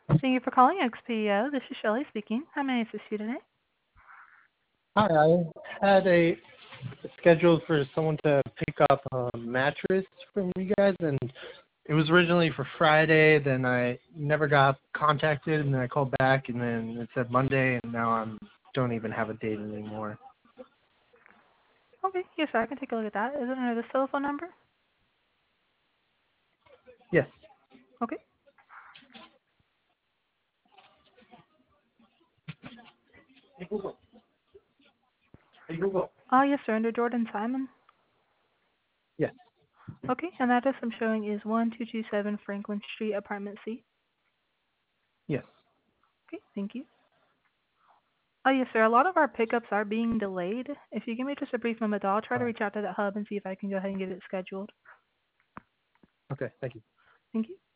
Thank you for calling XPO. This is Shelley speaking. How may I assist you today? Hi, I had a schedule for someone to pick up a mattress from you guys, and it was originally for Friday. Then I never got contacted, and then I called back, and then it said Monday, and now I don't even have a date anymore. Okay, yes, sir. I can take a look at that. Is it under this telephone number? Yes. Okay. Hey Google. Hey Google. Yes, sir. Under Jordan Simon. Yes. Okay, and the address I'm showing is 1227 Franklin Street, Apartment C. Yes. Okay, thank you. Yes, sir. A lot of our pickups are being delayed. If you give me just a brief moment, though, I'll try to reach out to that hub and see if I can go ahead and get it scheduled. Okay. Thank you. Thank you.